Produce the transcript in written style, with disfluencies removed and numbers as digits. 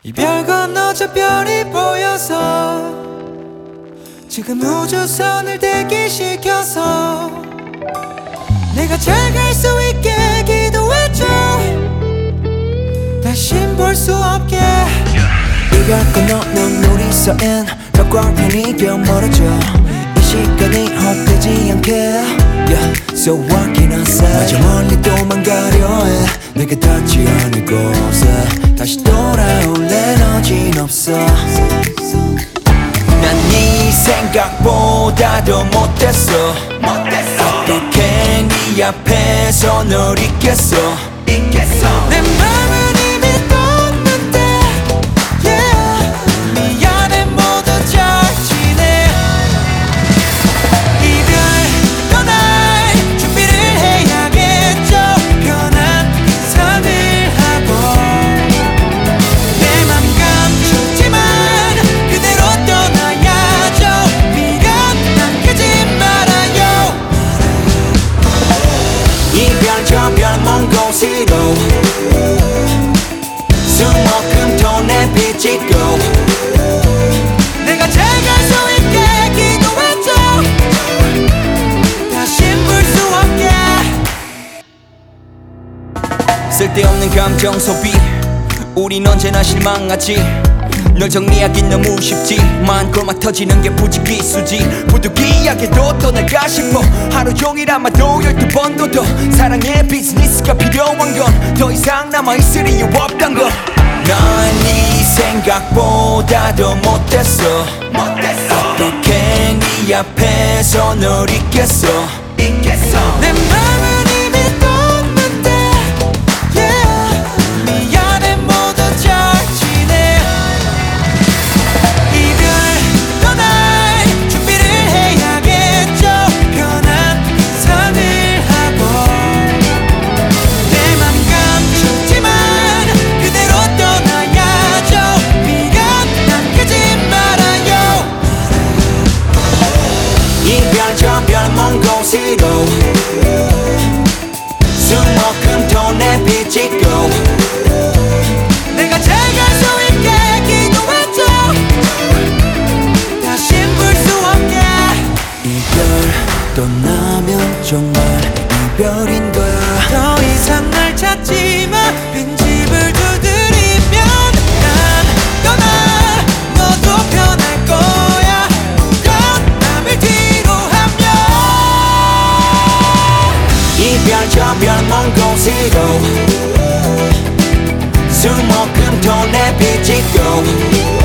이별 건너 저 별이 보여서 지금 우주선을 대기시켜서 내가 잘 갈 수 있게 기도해줘. 다신 볼 수 없게. 이별 건너 눈놀이서엔 벽과 편이 겨 멀어져. 이 시간이 헛되지 않게 yeah. So what can I say. 마저 멀리 도망가려 해. 내게 닿지 않을 곳에 다시 돌아올 에너지는 없어. 난 네 생각보다도 못됐어. 어떻게 네 앞에서 널 잊겠어. 내 맘은 이미 떴는데 yeah. 미안해 모두 잘 지내. 이별 떠날 준비를 해야겠죠. 편한 인사를 하고 내 맘 감췄지만 그대로 떠나야죠. 미련 남기지 말아요. 이별 저별 먼 곳으로 수목금토 내비치고 내가 잘 갈 수 있게 기도했죠. 다신 볼 수 없게. 쓸데없는 감정 소비 우린 언제나 실망하지. 널 정리하긴 너무 쉽지만 골막 터지는 게 부지기수지. 부득이하게도 떠날까 싶어. 하루 종일 아마도 12번도 더 사랑의 비즈니스가 필요한 건 더 이상 남아있을 이유 없단 걸. 난 네 생각보다도 못됐어. 어떻게 네 앞에서 널 잊겠어. 내 맘은 이미 떴는데 yeah. 미안해 모두 잘 지내. 이별 떠날 준비를 해야겠죠. 편한 인사를 하고 내 맘 감췄지만 그대로 떠나야죠. 미련 남기지 말아요. 이별 저별 먼 곳으로 수목금토 내비치고 내가 잘 갈 수 있게 기도했죠. 다신 볼 수 없게. 이별 떠나면 정말 이별인 거야. 더 이상 날 찾지 마. 빈집을 두드리면 난 떠나. 너도 변할 거야. 넌 남을 뒤로 하면. 이별 저별 먼 곳으로 수목금토 내비치고